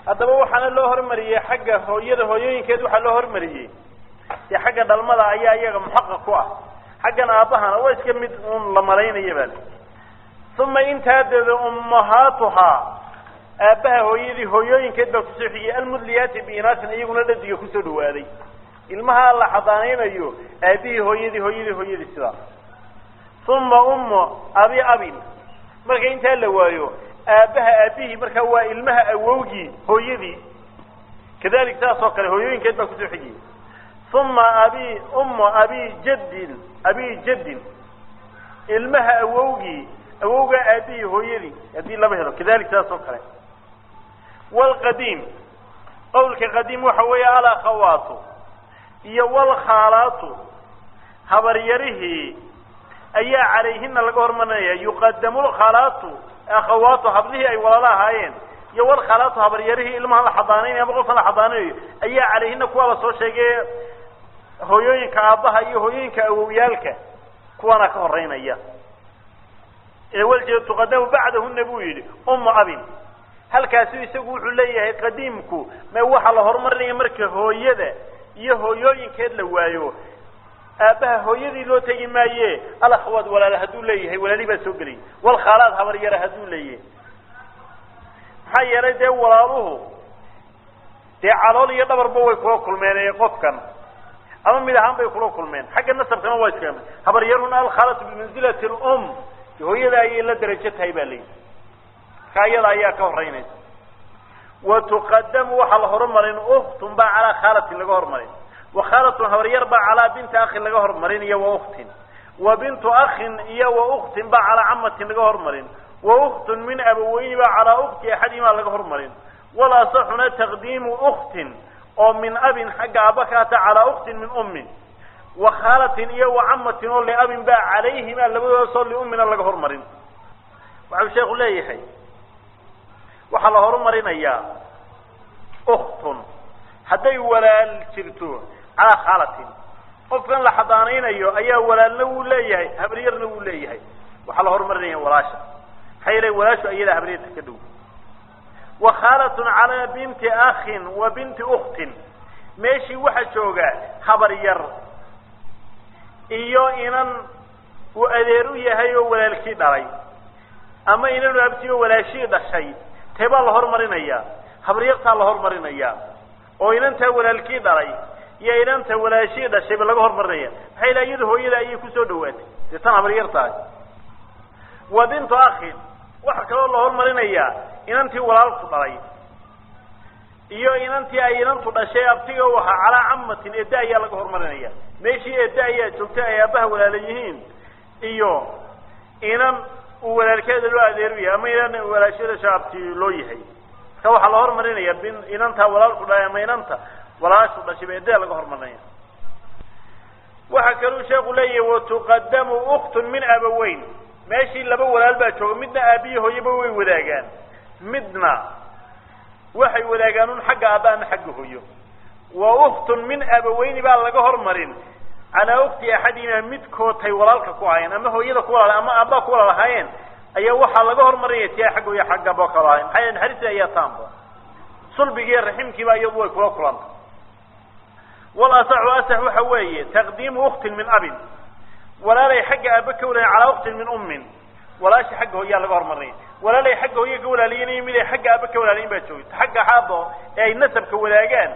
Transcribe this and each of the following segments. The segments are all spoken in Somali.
haddaba waxaana loo hormariyey xagga hooyada hooyooyinkeed waxaa loo hormariyey dee xagga dhalmada ayaa iyaga muxaqaq ku ah xaggan aabahana waa iska mid un la malaynaya baa uma intaa dada ummahaatuhaa aabaha hooyadii hooyooyinkeed baa kusoo xigiyey almudliyaati biinaasin iyaguna dhadiga kusoo dhawaaday ilmaha la xadaanaynayo aabihii hooyadii sidaa uma ummu abi abin marka intaa la waayo aabaha aabihii markaa waa ilmaha awowgii hooyadii kadalik saas oo kale hooyooyinkeed baa kusoo xigiyey uma ummu abi jaddin ilmaha awowgii awowga aabihii hooyadii haddii laba helo kadalik saas oo kale wlqadiim qawlka qadiim waxa weeye alakhawaatu iyo walkhaalaatu habaryarihii ayaa calayhina laga hormarinaya yuqadamu lkhalaatu akhawaatu hablihii ay walaala ahaayeen iyo walkhalaatu habaryarihii ilmaha la xadaanaynaya ama qofka la xadaanayo ayaa calayhina kuwa la soo sheegay hooyooyinka aabbaha iyo hooyooyinka awowyaalka kuwana ka horeynaya waljeed tuqadamu bacdahuna buu yidhi ummu abin halkaasi isagu wuxuu leeyahay qadiimku ma waxa la horumarinaya marka hooyada iyo hooyooyinkeed la waayo aabaha hooyadii loo tegi maaye alakhawaad walaala hadduu leeyahay walaali baa soo gelay walkhaalaad habaryara hadduu leeyahay maxaa yeelay dee walaaluhu dee calool iyo dhabarba way kula kulmeen qofkan ama mid ahaan bay kula kulmeen xagga nasabkana waa iska mid habaryaruna alkhaalatu bimanzilati lum hooyada ayay la darajo tahay baa leeyahay kaayada ayaa ka horeynaysa watuqadamu waxa la horumarin ukhtun baa calaa khaalatin laga horumarin wakhalatun habaryar baa calaa binti akhin laga horumarin iyo wauktin wa bintu akhin iyo wauktin baa calaa camatin laga horumarin wauktun min abaweyni baa calaa ukti axadihimaa laga horumarin walasaxuna taqdiimu uktin oo min abin xagga aaba kaata calaa uktin min ummin wakhaalatin iyo wacamatin oo liabin baa calayhimaa labadoodasoo liummina laga horumarin waxau sheekhu leeyahay waxaa la horumarinayaa uktun hadday walaal jirto calaa khaalatin qofkan la xadaanaynayo ayaa walaalna wuu leeyahay habaryarna wuu leeyahay waxaa la horumarinaya walaasha maxaa yeelay walaashu ayadaa habaryarta ka dhow wakhaalatun calaa binti akhin wa binti uktin meeshii waxaa jooga habaryar iyo inan uu adeer u yahay oo walaalkii dhalay ama inanu abtiyo walaashii dhashay tee baa la horumarinayaa habaryartaa la horumarinayaa oo inantaa walaalkii dhalay iyo inanta walaashii dhashayba laga horumarinaya maxay ila iyada hooyada ayay kusoo dhawaatay dee tan habaryartahay wa bintu akhin waxa kaloo la horumarinayaa inantii walaalku dhalay iyo inantii ay inantu dhashay abtiga u ahaa calaa camatin eedda ayaa laga horumarinaya meeshii eedda ayaa joogtay ay aabaha walaala yihiin iyo inan uu walaalkeeda loo adeeru yahay ama inan walaashada shaabti loo yahay marka waxaa la horumarinaya inantaa walaalku dhalay ama inanta walaashu dhashay eedda laga horumarinaya waxa kaluu sheekhu leeyahay watuqadamu uktun min abaweyn meeshii laba walaal baa jooga midna aabiyi hooyaba way wadaagaan midna waxay wadaagaan un xagga aaba ama xagga hooyo wa uktun min abaweyni baa laga hormarin calaa ukti axadihima midkoodtay walaalka ku ahaayeen ama hooyada ku walaala ama aabaa ku walaal ahaayeen ayaa waxaa laga hormarinaya tia xagga hooyo xagga aba kala ahayen maxaa yeele naxariista ayaa taanba sulbigiiyo raximkiiba iyadu way kula kulanta walasaxu asax waxa weeye taqdiimu uktin min abin walaalay xagga aaba ka walaalayen calaa uktin min ummin walaashi xagga hooyaa laga horumarinaya walaalay xagga hooya ka walaaliyen mid ay xagga aaba ka walaalayen baa joogta xagga xaabo ee ay nasabka wadaagaan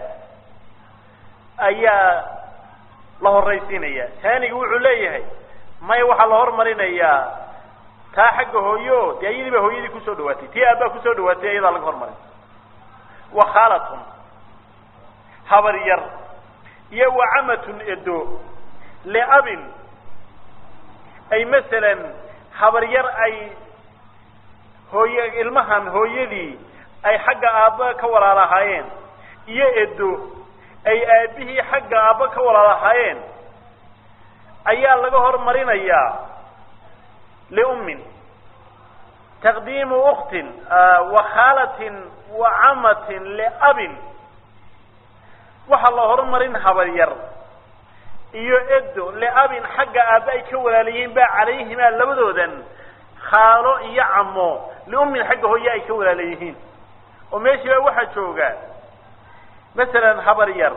ayaa la horaysiinaya taaniga wuxuu leeyahay maya waxaa la horumarinayaa taa xagga hooyo dee ayadii baa hooyadii kusoo dhawaatay tii aabaa kusoo dhawaatay ayadaa laga horumarin wakhaalatun habar yar iyo wacamatun edo liabin ay masalan habar yar ay hooye ilmahan hooyadii ay xagga aabba ka walaalahaayeen iyo edo ay aabihii xagga aabba ka walaalahaayeen ayaa laga horumarinayaa liummin taqdiimu uktin wakhaalatin wacamatin liabin waxaa la horumarin habar yar iyo edo liabin xagga aabba ay ka walaalayihiin baa calayhimaa labadoodan khaalo iyo camo liummin xagga hooye ay ka walaalayihiin وماشي بقى واحد شوقان مثلا هبر ير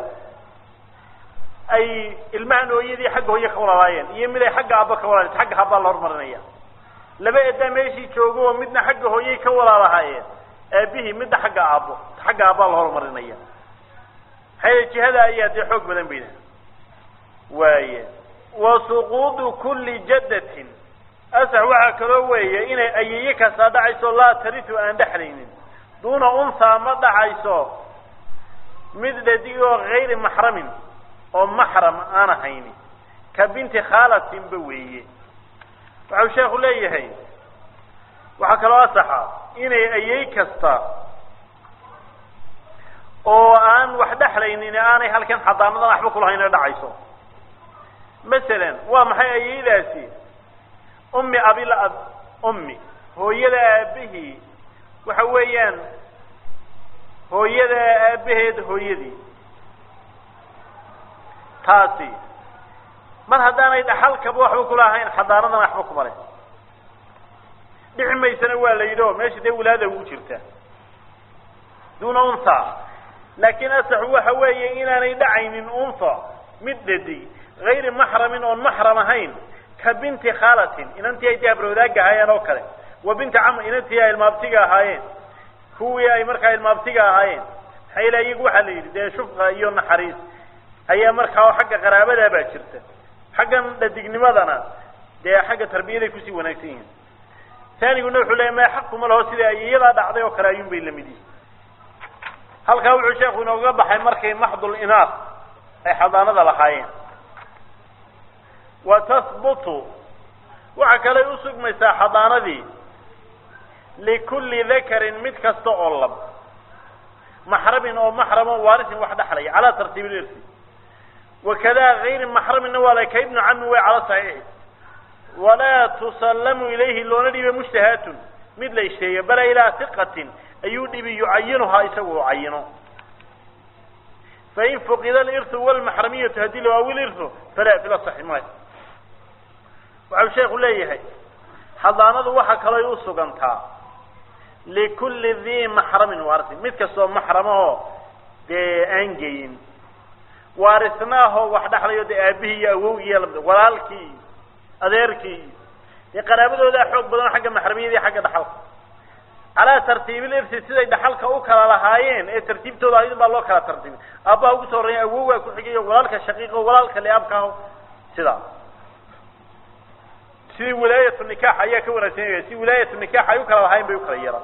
أي المعنى يدي حقه هي كوراين يملي حق أبا كوراين حق أبا الله مرنيا لما إذا ماشي شوقه مدنا حقه هي كوراين أبيه مدنا حق أبا الله مرنيا هاي هذا أيات حق بدن بينه وسقوط كل جدة أسعوا كروية إن أيك صدعيسو لا ترث أن دحلين دون أنثى ما دحيسو مثل ديو غير محرم أو محرم أنا هيني كبنت خالة بويه وعو شيخ لي هي وحكى أصحى إن أيك استا أو أن وحده حلين إن أنا هل كان حضانة أحبك الله هنا دحيسو مثلا ومحي أيداسي أمي أبي لأب أمي هو يدا به وحويان هو يدا به هو يدي تاسي من هدانا يدحل كبو حبك الله هين حضارنا أحبك مالي دعم يسنوا ليدو ماشي دي ولاده وجرته دون أنثى لكن أسحوا حويان إن أنا يدعي من أنثى مددي غير محرم أو محرم هين كبنت خالة إن أنت يا بروداك هاي أنا وكله وبنت عم إن أنت يا المبتجة هاين هو يا مركا المبتجة هاين هاي لا يجوا حلي ده شوف يون حريص هي مركا حق قرابة ده باشرته حقا لدقني ماذا ده حق تربية كوسي وناكسين ثاني قلنا حلا ما حقهم له سيدا يلا دعضي وكرايم بين المدي هل كانوا عشاق ونوقب حي مركا محض الإناث أي حضانة لحاين وتثبت وعكلا يسوق مسا حضانة دي لكل ذكر متكست أولب محرم أو محرم وارث واحد حلي على ترتيب الإرث وكذا غير محرم ولا كابن عمه على صحيح ولا تسلم إليه اللوندي بمشتهات مثل الشيء بل إلى ثقة أيودي بيعينها يسوي عينه فإن فقد الإرث والمحرمية تهديل أو الإرث فلا في الصحيح ماي وعلى شيخ ليه حضانة وحك لا يوسقنتها لكل ذي محرم وارث متكسو محرمه دي أنجين وارثناه وحده حليه دي أبيه أووي ولالكي أديركي دي قرابته ده حق بدون حق محرمية دي حق دحلق على ترتيب الإرث سيدي دحلق أوكلا لهايين إيه ترتيبته ده أيضا بالله كلا ترتيب أبا أوكسورين أووي أكو حقيقي ولالك الشقيق ولالك اللي أبكاه سيدا سي ولاية النكاح أيها كونتين سي ولاية النكاح أيوكلا لهايين بيوكلا يرى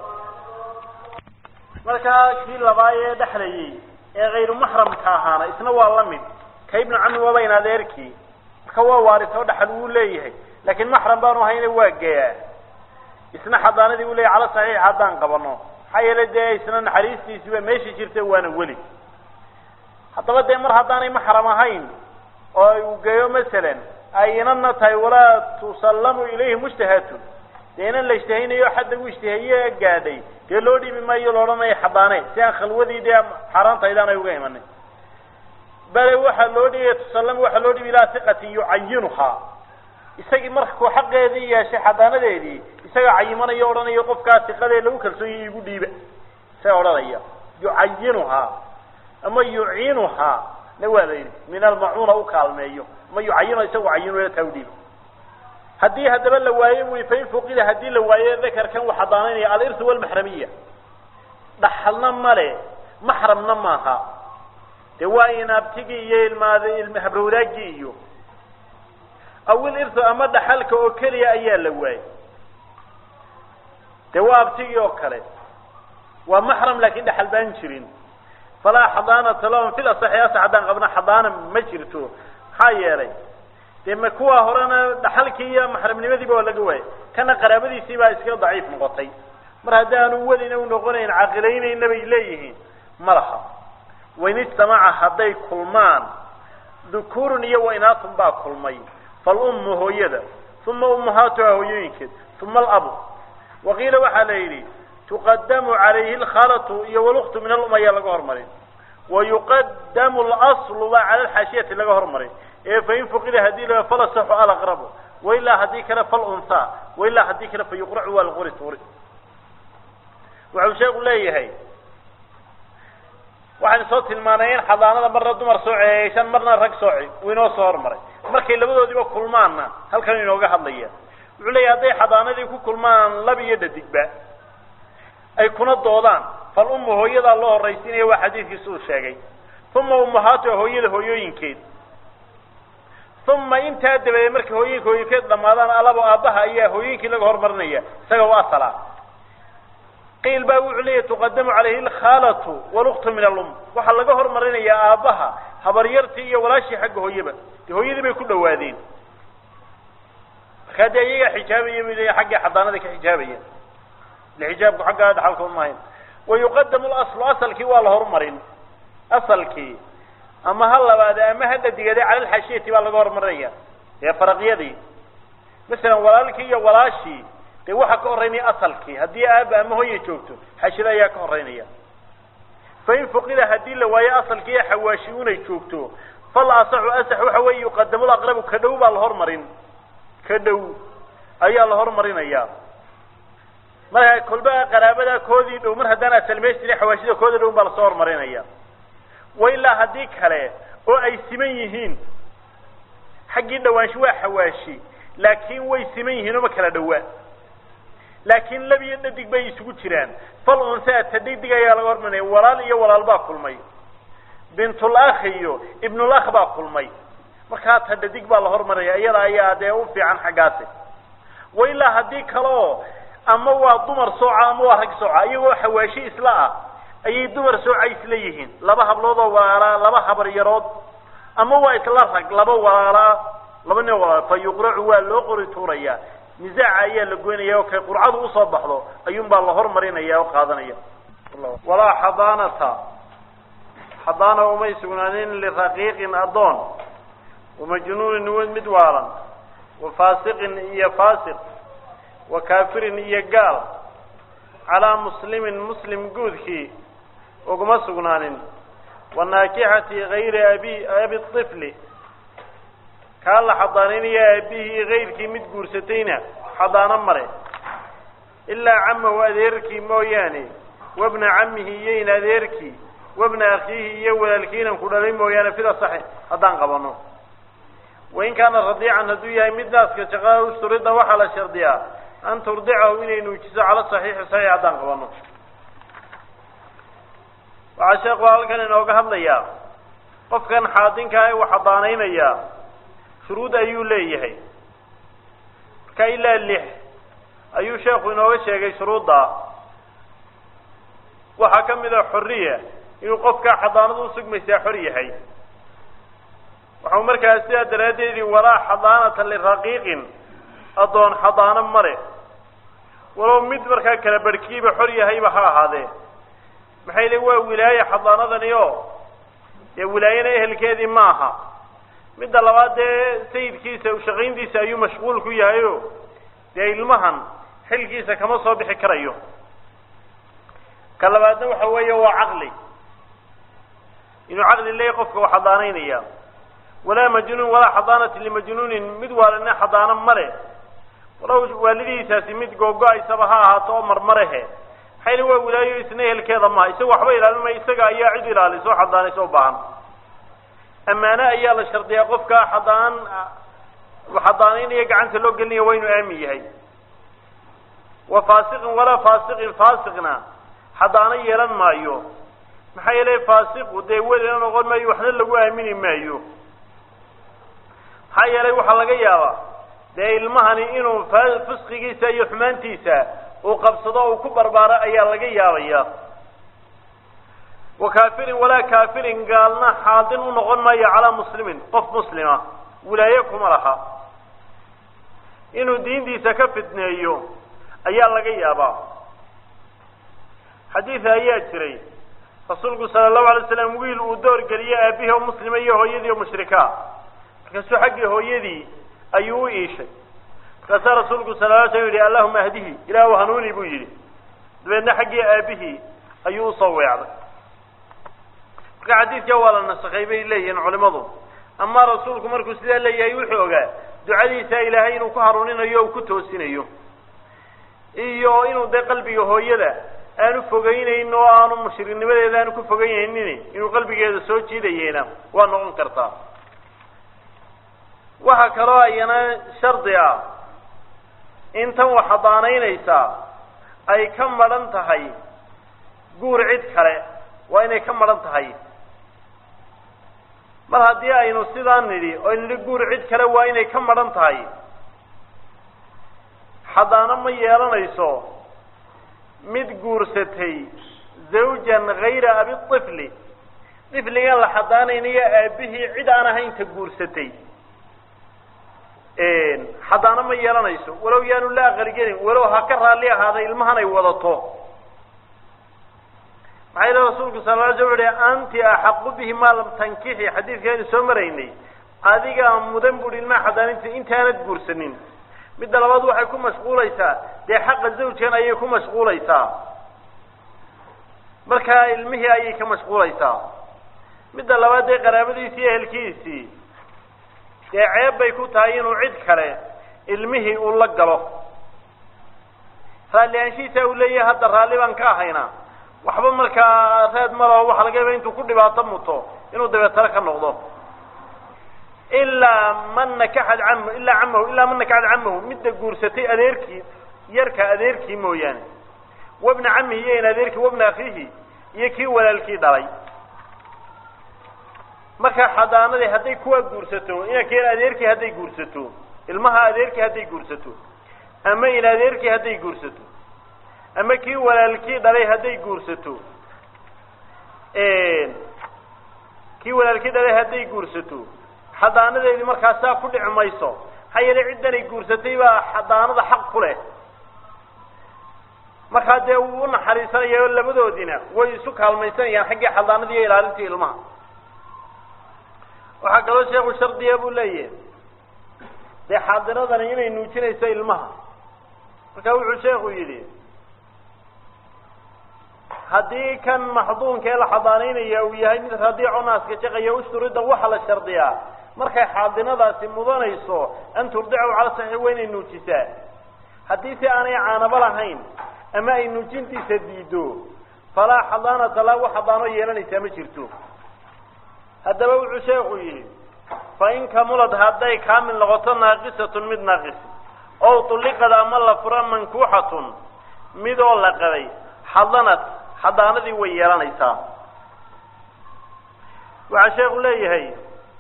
marka kii labaaye dhaxlayay ee غير محرم ka ahaana isna waa la mid kaybna cami wabayna adeerkii marka waa waarito dhaxal uu leeyahay laakiin محرم baanu hayna waa geeyaa isna xadaanadii uu leeyahay ala saxiix hadaan qabano xayelada isna naxariistiisa meeshii jirtay waana wali hadaba de mar hadaanay محرم ahayn oo uu geeyo mesela ayna tahay wala tusallamu ilayhi mushtahatun deena la ishtahaynayo xad uu ishtahaye gaaday dee loo dhibi maayo loodhanay xadaanay si aan khalwadii dee xaraantaydan ay uga imanay bal waxa loo dhigay tusallam waxa loo dhibi ilaa thiqati yu'ayyinuha isagii markuu xaqeedii yeeshay xadaanadeedii isaga cayimanayo odhanayo qofka thiqadeed lagu kalsooniyay igu dhiiba say odhanaya yu'ayyinuha ama yu'inuha nawaday min al-ma'una u kaalmeeyo ma yu'ayyinu isagu cayinu ila tawdiib هدي هذا بل لوايه ويفين فوقيده هدي لوايه ذكر كان وحضانين على الإرث والمحرمية دحلنا ماله محرمنا ماها دواينا بتيجي الماذي المحبرولاجيو أو الإرث أما دحلك أوكلي أيال لوايه دوا بتيجي أوكلي ومحرم لكن دحل بانشرين فلا حضانة لهم في الأصحياء سعدان قبنا حضانة مجرتو حيالي دم كوا هرنا دحلكية محرم نمدي بولا جواي كان قرابتي سيبا إسكال ضعيف مغطي مرهدان ولنا ونغنين عاقلين النبي إليه مرحب وإن اجتمع حدي كلمان ذكور وإناث با كلمين فالأم هو يدا ثم أمهاتها هو ينكد ثم الأب وقيل وحليلي تقدم عليه الخالة والأخت من الأمية لقهر مرين ويقدم الأصل على الحاشية لقهر مرين فإن فقد هدي فلا صح على أقربه وإلا هديك فالأنثى وإلا هديك فيقرع والغرس ورث وعشاق الله هي waxaan soo tilmaanay xadaanada marna dumar soo ceeysan marna rag soo ceey winoo soo hormaray markay labadoodiba kulmaana halkan inooga hadlaya wuxuu leeyahay haday xadaanadii ku kulmaan lab iyo dhadigba ay kuna doodaan fal ummu hooyada loo horeysiinaya waa xadiiskiisu sheegay thumma ummahaatu hooyada hooyooyinkeed thumma inta dabay markay hooyinkeed dhamaadaan alabo aabaha ayaa hooyinkii laga hormarinaya isaga waa sala قيل باو عليه تقدم عليه الخالة والأخت من الأم وحل جهر مرينا يا أباها هبريرتي ولا شيء حقه هيبة هيبة بيكون وادين خدايا حجابية من حق حضانة ذيك حجابية الحجاب حق هذا حالكم ماين ويقدم الأصل كي والهر مرين أصل كي أما هلا بعد أما هذا دقيقة على الحشية ولا جهر مريا يا فرقية دي مثلا ولا الكي ولا شيء de waxa ka horeynay asalkii hadii aaba ama hooyo joogto xashida ayaa ka horeynaya fayn fuqida hadii la waayo asalkii xawaashi una joogto fal asaxu waxa way yuqaddamu al-aqrab ka dhow baa la hormarin ka dhow ayaa la hormarinaya marka kulba qaraabada koodii dhow mar hadana salmeystiri xawaashida koodii dhow baa la soo hormarinaya wayla hadii kale oo ay siman yihiin xaqi dhawaansho waa xawaashi laakiin way siman yihiin oo kala dhawaa لكن لم يندق بي سوق جيران فالأنثى تديدق يا لغرمني ولال iyo walaal baa kulmay bint al-akh iyo ibn al-akh baa kulmay marka taddig baa la hormaraya iyada ayaa de u fiican xagaasi wayla hadii kale ama waa dumar sooca ama waa rag sooca iyagoo xawaashi isla ah ayay dumar sooca isla yihiin laba hablood oo waala laba habar yarood ama waa isla rag laba waala laba nin walaal fa yuqra'u waa loo qori tuuraya نزاع أيه لقوينيا وكي قرعة أصبح أيوم بالله مرينيا وقاضنيا ولا حضانة وميسونانين لرقيق أضون ومجنون نوز مدوارا وفاسق إيا فاسق وكافر إيا قال على مسلم قوذكي وقمسونانين والناكحة غير أبي الطفل قال حضانين يا أبيه غير كي متقور ستينة حضانا مري إلا عمه وأذيركي موياني وابن عمه يين أذيركي وابن أخيه يولى الكينا كلهم مويانا في الصحيح حضان قبانو وإن كان رضيعا هدويا مدناس كشغاه اشترد وحل شرديا أن ترضعه إليه نوكسا على الصحيح صحيح حضان قبانو وعشاق وعلكان إنه قهب ليا قف كان حاضين كاي وحضانين إياه شروط أيو ليه كإلا اللح أيو شيخ إنه شيء شروطها وحكم إذا حرية إنه قفك حضانة سقمة حرية هي وحمر كاسيا درادي ولا حضانة للرقيق أضون حضانة مرة ولو مدبر كالبركيبة حرية هي بها هذا بحيث هو ولاية حضانة نيو يا ولاية أهل كذي معها مد لبعض سيد كيسة وشغين دي سأيو مشغول كويا أيو دي المهن حل كيسة كما صابح كريو كاللبعض وحوية وعقلي إنه عقل اللي يقفك وحضانين إياه ولا مجنون ولا حضانة لمجنون مدوار إنه حضانا مره ولو والدي ساسي مد قوقا يسبها هاتو مرمره حيل هو ولايو يسنيه الكيضا ما يسوى حويل لما يسقى يعيد إلى لسو حضاني سو باهم أما أنا أيال الشرط يقفك حضان وحضانين يقعنت لو قلني وين أمي هي وفاسق ولا فاسقنا حضاني يلن مايو محيلي فاسق وديول لنا نقول مايو حنا لقو أميني مايو حيلي وحلقا يابا دي المهني إنو فسقي سايو حمانتيسا وقبصدا وكبر بارا أيال لقا يابا وكافر ولا كافر قالنا حاضن ونقول ما على مسلم قف مسلمة ولايكم لها إنه دين دي سكفتنا أيوم أيال لقى يابا حديث أيات شري رسولك صلى الله عليه وسلم ويل ودور قليا أبيه ومسلم أيه هو يدي ومشركا كسو حقه هو يدي أيوه إيش كسر رسولك صلى الله عليه وسلم اللهم أهديه إلى وهنوني بوجري بأن حقه أبيه أيوه صوي على حديث جوال النسخيبي إليه علماء أما رسولكم مركو سيدا إليه يوحوغا دعالي سائلهين وكهرونين أيوه وكتوسين أيوه إنه دي قلبي هو يدا aanu fogeynayno oo aanu mushrinimadeeda aanu ku fogeynaynin inuu qalbigeeda soo jiidayena waa noqon kartaa. waxa kaloo ayana shardi ah intan wax xadaanaynaysaa ay ka maran tahay guur cid kale waa inay ka maran tahay. mar haddii aynu sidaan nidhi oo nidhi guur cid kale waa inay ka maran tahay, xadaano ma yeelanayso mid guursatay zawjan hayra abi طifli, طifligan la xadaanaynayo aabihii cid aan ahaynta guursatay xadaano ma yeelanayso walow yaanu la aqalgelin, walow ha ka raalli ahaaday ilmahan ay wadato. maxaa yeele rasuulku sal la sl uhi anti axaqu bihi maa lam tankixi, xadiidkaaynu soo maraynay adigaa mudan buhi ilmaha xadaaninta intaanad guursanin. midda labaad waxay ku mashquulaysaa dee xaqa zawjkan ayay ku mashquulaysaa, markaa ilmihii ayay ka mashquulaysaa. midda labaad dee qaraabadiisii iyo ehelkiisii dee ceeb bay ku tahay inuu cid kale ilmihii uu la galo. raalli aanshihiisa uu leeyahay hadda raalli baan ka ahayna waxba markaa raad malaho waxa laga yaaba intuu ku dhibaato muto inuu dabeetare ka noqdo. ilaa man nakaxad camahu ilaa man nakaxad camahu, midda guursatay adeerkii yarka adeerkii mooyaane, wabna camihi iyo in adeerkii, wabna akhiihi iyo kii walaalkii dhalay. marka xadaanadii hadday kuwa guursato, inankeen adeerkii hadday guursato, ilmaha adeerkii hadday guursato, ama in adeerkii hadday guursato, ama kii walaalkii dhalay hadday guursato, kii walaalkii dhalay hadday guursato, xadaanadeedii markaasaa ku dhici mayso. maxaa yeele ciddanay guursatay baa xadaanada xaq ku leh. markaa dee wuu unaxariisanaya oo labadoodina way isu kaalmaysanayaan xaggii xadaanadii iyo ilaalintii ilmaha. waxaa kaloo sheekhu shardiya buu leeyahay dee xaadiradani inay nuujinayso ilmaha. marka wuxuu sheekhu yidhi haddii kan maxduunkee la xadaanaynaya uu yahay mid radiico naaska jaqaya ushturida waxa la shardiyaa markay xaadinadaasi mudanayso an turdicu cala saxiix waa inay nuujisaa. haddii si aanay caanaba lahayn ama ay nuujintiisa diido falaa xadaanata laa wax xadaano yeelanaysaa ma jirto. haddaba wuxuu sheekhu yidhi fain kamulad hadday kaamil noqoto naaqisatun mid naaqis, ow tulliqad ama la fura mankuuxatun midoo la qaday, xadanad xadaanadii way yeelanaysaa. waxaa sheekhu leeyahay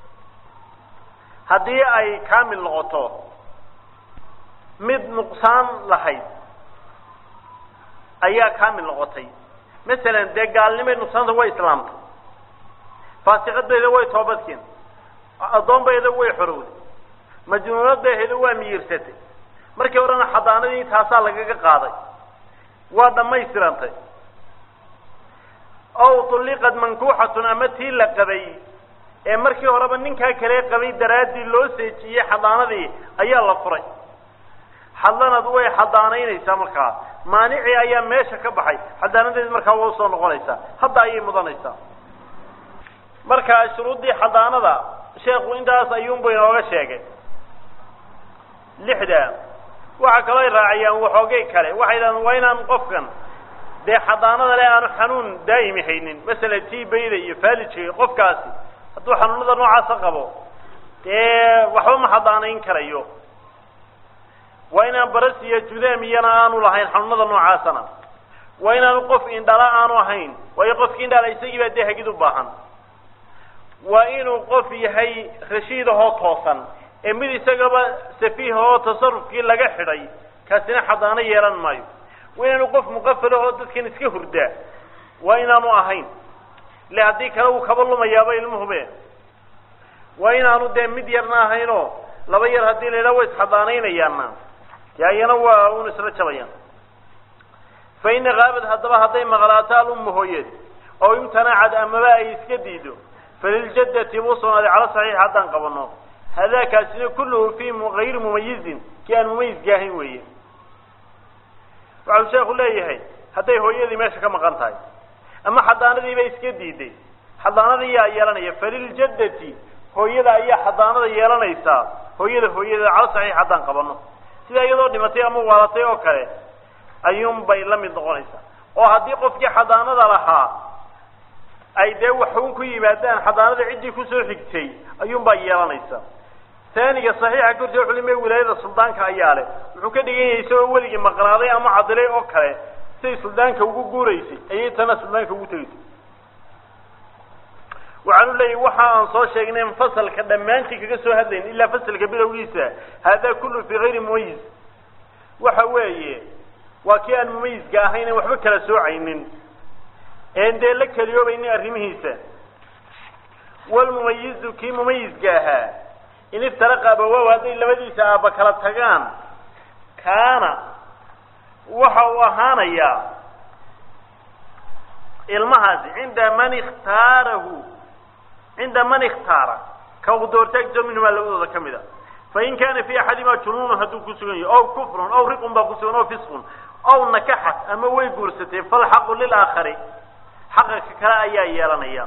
haddii ay kaamil noqoto mid nuqsaan lahayd ayaa kaamil noqotay. masalan dee gaalnimay nuqsaanta way islaamtay, faasiqadeeda way toobadkeen, addoonbayda way xorowday, majnuunadeeda waa miyirsatay. markii horena xadaanadii taasaa lagaga qaaday, waa dhammaystirantay. ow tulliqad mankuuxatun ama tii la qabay ee markii horeba ninkaa kale qabay daraaddii loo seejiyey xadaanadii ayaa la furay. xadanad way xadaanaynaysaa markaa, maanicii ayaa meesha ka baxay, xadaanadeedi markaa waa usoo noqonaysaa, hadda ayay mudanaysaa. marka shuruuddii xadaanada sheekhu intaas ayuunbu inooga sheegay 6. waxa kaloo ay raaciyaan waxoogay kale, waxay yidhahdeen waa inaan qofkan dee xadaanada le aanu xanuun daa'imi haynin. masalan tibayda iyo faalijka qofkaasi hadduu xanuunada noocaasa qabo dee waxba ma xadaanayn karayo. waa inaan baras iyo judaam iyana aanu lahayn xanuunada noocaasana. waa inaanu qof indhala aanu ahayn, waayo qofkii indhala isagii baa dee hagid u baahan. waa inuu qof yahay rashiidahoo toosan, ee mid isagaba safiihahoo tasarufkii laga xidhay, kaasina xadaano yeelan maayo. waa inaanu qof muqafalahoo dadkan iska hurdaa, waa inaanu ahayn, ile haddii kale uu kaba lumayaaba ilmuhube. waa inaanu dee mid yarna ahaynoo laba yar haddii la yidhaha way isxadaanaynayaanna dee ayana waa un isla jabayaan. fa ina kaabad haddaba hadday maqlaato alummu hooyeed oo imtanaacad amaba ay iska diido, faliljaddati buu sugnaaday cala saxiix haddaan qabano. hadaakaasina kulluhu fii gayri mumayizin, kii aan mumayizka ahayn weeye. waxau sheekhu leeyahay hadday hooyadii meesha ka maqan tahay ama xadaanadiiba iska diiday, xadaanadii yaa yeelanaya. faliljaddati hooyada ayaa xadaanada yeelanaysaa, hooyada cala saxiix haddaan qabano. sida iyadoo dhimatay ama waalatay oo kale ayuun bay la mid noqonaysaa. oo haddii qofkii xadaanada lahaa ay dee waxuun ku yimaadaan xadaanada ciddii kusoo xigtay ayuunbaa yeelanaysa. ثانية صحيحة كرت علماء ولاية السلطان كأياله وحكى دقيقة يسوي ولي مقراضي أما عضلي أوكله سي السلطان كوجو جوريسي أي تنا السلطان كوجو تريسي وعنو لي وحى أنصار شيء منفصل كدمانتي كجسوا هذين إلا فصل كبير ويسا هذا كله في غير مميز وحوايه وكان مميز جاهين وحبك لسوعين عند لك اليوم إني أرميهسا والمميز كي مميز جاها إن افترق أبوه هذه اللي بدي سأبا كلا تغان كان وحوهانا يا المهز عند من اختاره كودورتك جمين ولا كمدا فإن كان في أحدهما جنون هدوك سجن أو كفر أو رق باقسون أو فسق أو نكحت أما ويقرسته فالحق للآخر حقك كلا يا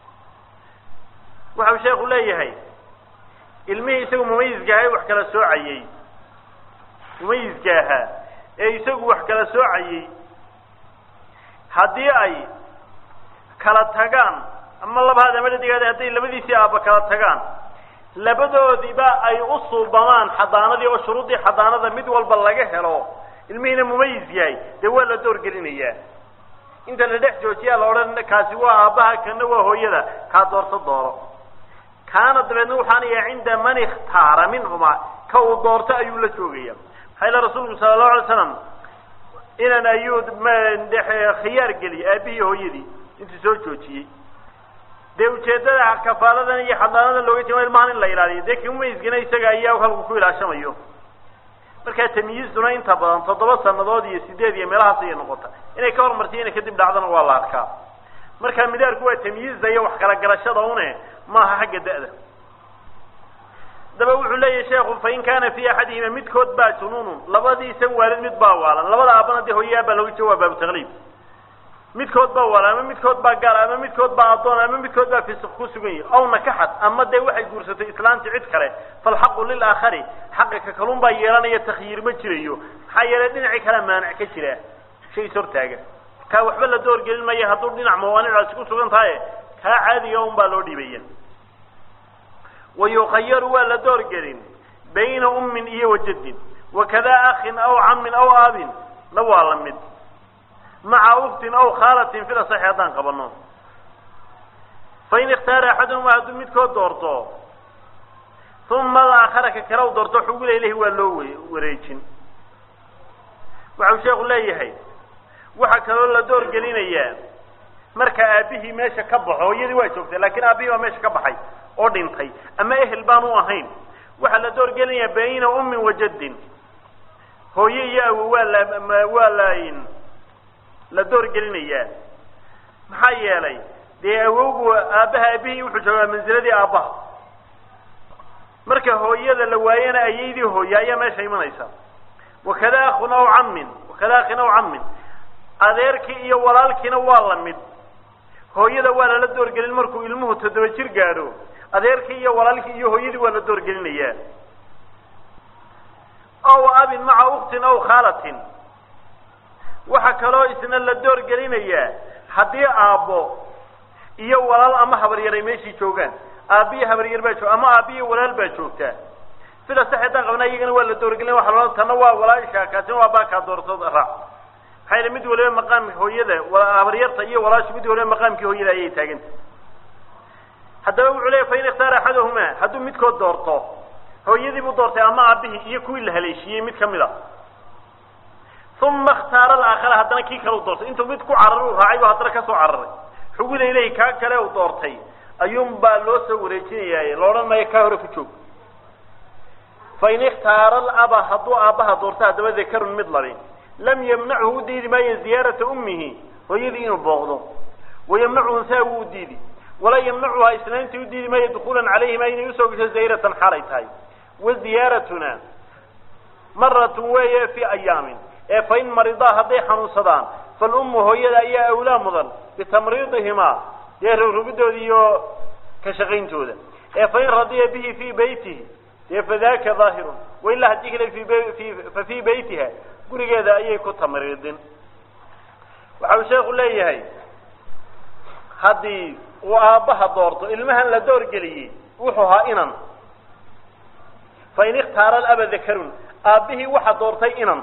وحو شيخ الله يهي ilmihii isagu mumayizka ahay wax kala soocayay mumayizka ahaa ee isagu wax kala soocayay haddii ay kala tagaan ama labaad ama dhigaada haddii labadiisii aaba kala tagaan labadoodiiba ay u suubamaan xadaanadii oo shuruudii xadaanada mid walba laga helo ilmihiina mumayiz yahay dee waa la door gelinayaa inta la dhex joojiyaa la odhan kaasi waa aabbaha kana waa hooyada kaa doorto dooro كان دبنا وحنا عند من اختار منهما كو دورت أيو لشوقيا حيل رسول صلى الله عليه وسلم إن أيود ما ندح خيار قلي أبي هو يدي أنت سوتشي ده وجدنا كفالة ذي حضارنا لو يتم المعنى لا يرادي ده كم يزجنا يسجع وخلق كل عشان أيوه مركز تمييز دون أنت بدن تضبط النضاد يسدد يملها صي نقطة إن كور مرتين كتب دعنا والله أركاب مركز مدار قوة تمييز ده وحكرا قرشة ضونه ما حق ده دبوا عليه شيخ فإن كان في أحدهما متكود باشنون لبدي سوى المتباوالا لبدا أبنا ده هي بلوي جواب بتغليب متكود باوالا أما متكود باقال أما متكود باعطون أما متكود في سخوسوي أو نكحت أما ده واحد جورسة إسلام تعد كره فالحق للآخر حقك كلام بايران يتخير مجريه حيال دينعي كلام مانع كشره شيء صار تاجه كوحبل الدور قل ما يهدور دينع موانع على سخوسوي طاية عادي يوم بالودي بين ويخير ولا دور قرين بين أم إيه وجد وكذا أخ أو عم أو أب لو علمت مع أخت أو خالة في الصحيحتان قبلنا فإن اختار أحدهم وأدمت كود دورته ثم الآخر كراو دورته حقول إليه ولوي وريجين وعو شيخ الله يحي وحكى له دور قرين إياه marka aabihi meesha ka baxo hooyadii way joogtay laakiin aabihi waa meesha ka baxay oo dhintay ama ehel baan u ahayn waxa la door gelinayaa bayna ummi wa jaddin hooyo iyo walayn la door gelinayaa maxaa yeelay dee awowgu aabaha aabihi wuxuu joogaa manziladii aabaha marka hooyada la waayana ayeydii hooyo ayaa meesha imanaysa wakada akhuna aw ammin adeerkii iyo walaalkiina waa la mid hooyada waa la door gelin markuu ilmuhu 7 jir gaaro adeerkii iyo walaalkii iyo hooyadii waa la door gelinayaa aw abin ma'a ukhtin aw khalatin waxa kaloo isna la door gelinayaa hadii aabo iyo walaal ama habar yaray meeshii joogan aabiye habar yar baa joog ama aabiye walaal baa joogta sida saxda qabnaa iyagana waa la door gelin waxa loo tan waa walaasha kaasi waa baa ka doortay raac حين مد ولا مقام هويده ولا أبريرته إيه ولا شو مد ولا مقام كهويده أيه تاجن حتى لو عليه فإن اختار أحدهما حدو مد كود دورته هويده بدورته أما أبيه يكوي له ليش يمد كمله ثم اختار الآخر حتى نكيك له دورته أنتم مد كو عرروا راعي وهترك كسو عرر حقول إليه كله ودورته أيوم بالوس ورجيني يا لورا ما يكهر في شوك فإن اختار الأب حدو أبها دورته هذا ذكر المدلرين لم يمنعه ديدي ما زيارة أمه ويدين بغضه ويمنعه ساو ديدي ولا يمنعها إسلام توديدي ما يدخولا عليه ما يسوق زيارة حارتها وزيارتنا مرة وهي في أيام فإن مرضاها ضيحا وصدان فالأم هي أي أولى مضل بتمريضهما يهرب بدو كشغين تودا فإن رضي به في بيته فذاك ظاهر وإلا هديك ففي بيتها قولي هذا أيه كتمريض waxa uu sheekhu leeyahay haddii uu aabbaha doorto ilmahan la doorgeliyey wuxuu ahaa inan fain ikhtaara alaba dakarun aabbihii waxa doortay inan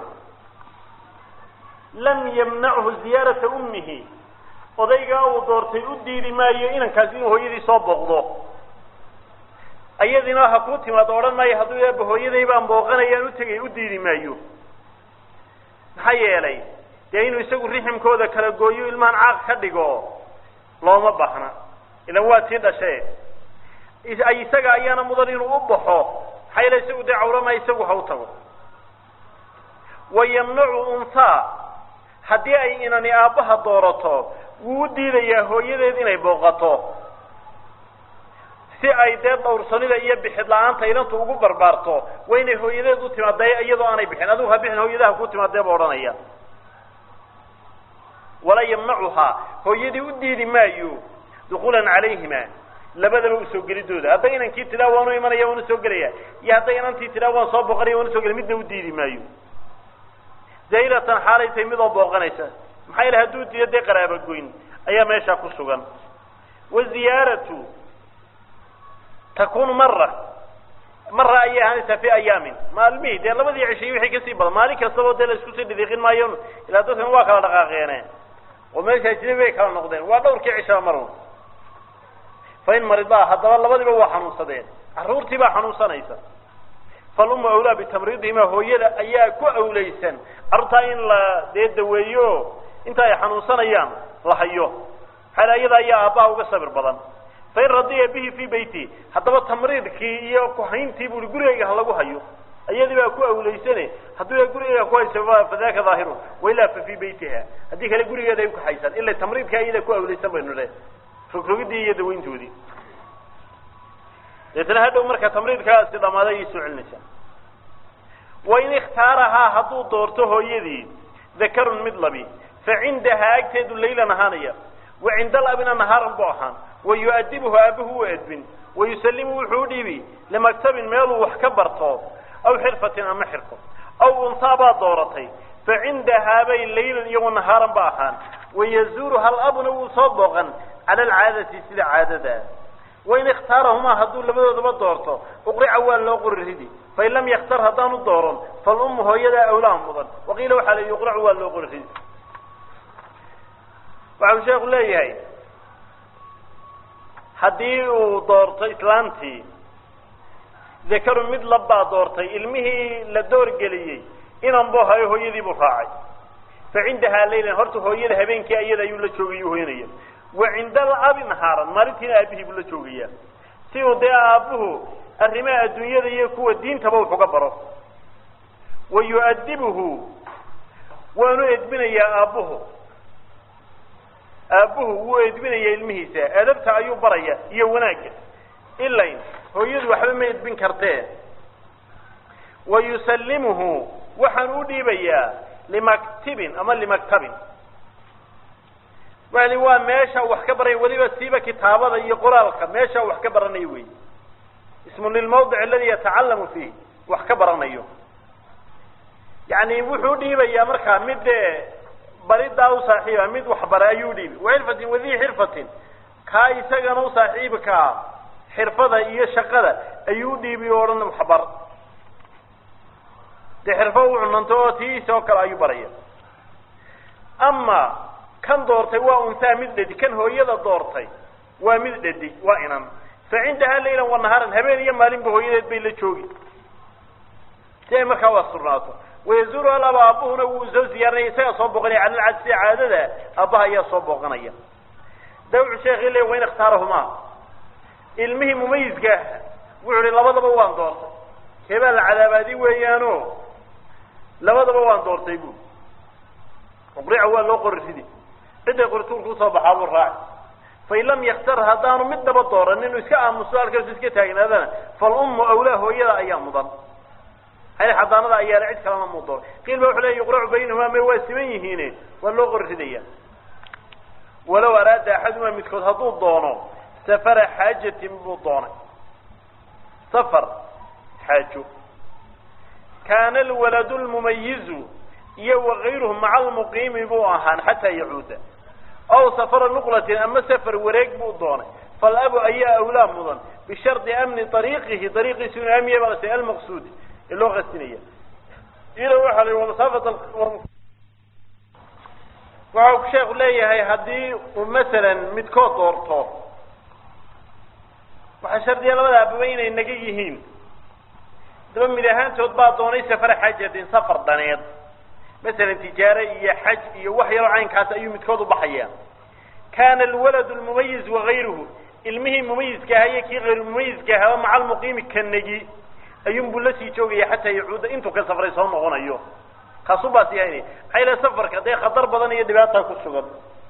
lam yamnachu ziyaarata ummihi odaygaa uu doortay u diidi maayo inankaasi inuu hooyadii soo booqdo ayadina ha kuu timaado odhan maayo hadduu eebba hooyaday baan booqanayaan u tegay u diidi maayo maxaa yeelay dee inuu isagu riximkooda kala gooyo ilmahan caaq ka dhigo looma baahna ilan waa tii dhashee isaga ayaana mudan inuu u baxo maxaa yeelay isagu dee cawrama isagu ha u tago wayamnacu unhaa haddii ay inani aabbaha doorato wuu u diidayaa hooyadeed inay booqato si ay dee dhowrsanida iyo bixid la-aanta inantu ugu barbaarto waa inay hooyadeed u timaadee iyadoo aanay bixin adigu ha bixin hooyadaha ku timaadee ba odhanaya walaa yamnacuhaa hooyadii u diidi maayo dukuulan calayhima labadaba usoo gelidooda hadday inankii tidaa waanu imanaya waan usoo gelaya iyo hadday inantii tidaa waan soo booqanaya waan usoo gelaya midna u diidi maayo zaylatan xaalay tahay midoo booqanaysa maxaa yeele hadduu diido dee qaraaba goyn ayaa meeshaa ku sugan waziyaaratu takunu mara ayay ahaanaysaa fi ayaamin maalmihii dee labadii cishiyi wixii kasii badan maalin kastaba dee la isku sii dhidiiqin maayo ilaa dadkan waa kala dhaqaaqeene oo meesha ajnabi bay kala noqdeen waa dhowrkii cishaa marun fain maridaa haddaba labadiba waa xanuunsadeen carruurtii baa xanuunsanaysa falummu awlaa bitamriidihima hooyada ayaa ku awlaysan carruurtaa in la dee daweeyo inta ay xanuunsanayaan la hayo xala iyada ayaa aabbaha uga sabir badan fain radiya bihi fii beyti haddaba tamriidkii iyo kuhayntii bui gurigayga ha lagu hayo iyadii baa ku awlaysane hadduu gurigayga ku hayso fadaka dhaahiru wailaa fa fii beytiha haddii kale gurigeeda ay ukaxaysaan ila tamriidka iyada ku awlaysan baynu le rogrogidii iyo dawayntoodii deetna hadhow marka tamriidkaasi dhamaaday ay soo celinaysaa wain ikhtaarahaa hadduu doorto hooyadii dakarun mid labi facindahaa agteedu laylan ahaanaya wacinda alabina nahaaran bu ahaan wayu'adibuhu aabuhu u edbin wayusalimu wuxuu udhiibi limaktabin meeluu wax ka barto aw xirfatin ama xirfo aw untaa baa dooratay facindahaa bay laylan iyo wanahaaran ba ahaan wayazuuruha alabuna wuu soo booqan cala alcaadati sida caadada wain ikhtaarahumaa hadduu labadoodaba doorto uqrica waa loo qori ridi fain lam yakhtar haddaanu dooron falummu hooyadaa awlaa mudan waqiila waxaa la yuqracu waa loo qori ridi waxa uu sheeku leeyahay haddii uu doorto islaantii dakarun mid labbaa doortay ilmihii la doorgeliyey inan buu hayo hooyadii buu raacay facindahaa laylan horta hooyada habeenkii iyada ayuu la joogayuu hoynaya wacinda alabi nahaaran maalintiina aabihii buu la joogayaa si uu dee aabbuhu arrimaha adduunyada iyo kuwa diintaba wax uga baro wayu'adibuhu waanu edbinayaa aabbuhu wuu edbinaya ilmihiisa adabta ayuu baraya iyo wanaagga ilayn hooyadu waxba ma edbin kartee wayusallimuhu waxaan u dhiibayaa limaktibin ama limaktabin wali waa meesha wax ka baray waliba siiba kitaabada iyo qoraalka meesha wax ka baranayo wey ismu lilmawdic alladhi yata'allamu fihi wax ka baranayo yani wuxuu dhiibayaa markaa mid baridaa u saaxiiba mid wax bara ayuu dhiibi waxirfatin wadii xirfatin ka isagana u saaxiibka xirfada iyo shaqada ayuu dhiibi oo dhan wax bar de xirfo uu cunanto oo tiisoo kale ayuu baraya ama kan doortay waa untaa mid dhedi kan hooyada doortay waa mid dhedi waa inan facindahaa laylan wanahaaran habeen iyo maalinba hooyadeed bay la joogi si ay markaa waa surnaato wayazuuru alaba aabuhuna wuu soo ziyaaranaya isagaa soo booqanaya cala alcad sida caadada aabbaha ayaa soo booqanaya dawcu sheekhi le wain ikhtaarahumaa ilmihii mumayizka wuxuu hi labadaba waan doortay keebaa la cadaabaadi weeyaano labadaba waan doortay bu uqrica waa loo qori ridi ciday qorituulku usoo baxaa buu raaci fain lam yakhtar haddaanu midnaba dooran inuu iska aamuso halkaasu iska taagnaadana falummu awlaa hooyada ayaa mudan hay xadaanada ayaana cid kalena muu dooro qiil ba wuxuu leeya yuqracu baynahumaa may waa siman yihiine waa loo qori ridaya walow araada axadumaa midkood hadduu doono safara xaajatin buu doonay safar xaajo kaana alwaladu lmumayizu iyo wagayruhu maca almuqiimi buu ahaan xataa yacuuda aw safara nuqlatin ama safar wareeg buu doonay falabu ayaa awlaa mudan bishardi amni ariiqihi ariiqiisu inuu amniya baa lasay almaqsuudi ee loo qasdinaya ila waxaa la masaafat waxa sheekhu leeyahay haddii uu masalan midkood doorto waxaa shardiya labada aababa inay naga yihiin daba mid ahaantood baa doonay safar xaajadin safar daneed masalan tijaare iyo xaj iyo wax yaro caynkaas ayuu midkood u baxayaa kana alwalad almumayiz wagayruhu ilmihii mumayizka ahaa iyo kii hayr mumayizka ahaa maca almuqiimi kanagi ayuunbuu la sii joogaya xataa yacuuda intuu ka safray soo noqonayo kaasuu baas yahay maxaa ila safarka dee khatar badan iyo dhibaata ku sugan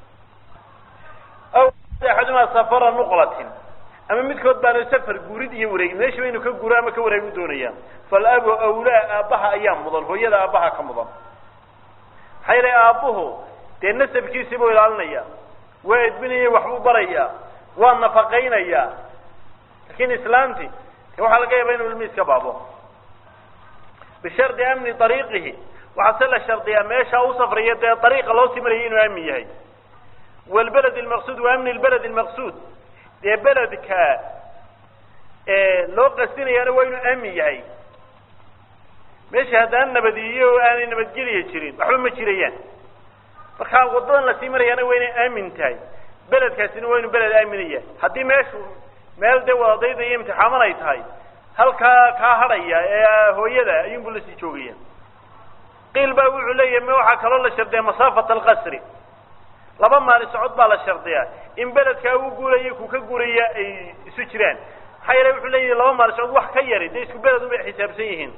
aw axaduma safara nuqlatin ama midkood baana safar guurid iyo wareeg meesha inuu ka guuro ama ka wareegu doonayaan falabu awlaa aabaha ayaa mudan hooyada aabaha ka mudan maxaa ila aabuhu dee nasabkiisii buu ilaalinaya waa edbinaya waxbuu barayaa waa nafaqaynaya laakiin islaamti waxaa laga yaabaa inuu ilmihiis ka baabo bishardi amni ariiqihi waxaa se la shardiyaa meesha u safraya dee ariiqa loo sii marayay inuu aamin yahay walbaled almaqsuud wa amni lbaled almaqsuud dee beledka loo qasdinayaana waa inuu aamin yahay meesha haddaan nabadiyo o aanay nabadgeliya jirin waxba ma jirayaan markaa wadadan lasii marayaana waa inay aamin tahay beledkaasina waa inuu beled aaminaya haddii meeshu meel dee wadadayda iyo imtixaaman ay tahay halkaa kaa hadhaya ee hooyada ayuunbu lasii joogaya qiil baa wuxuu leeyahay ma waxaa kaloo la shardiyaa masaafat alqasri laba maalin socod baa la shardiyaa in beledkaa uu guuraya ku ka guuraya ay isu jiraan maxaa yeele wuxuu leeyahay laba maalin socod wax ka yari dee isku beled ubay xisaabsan yihiin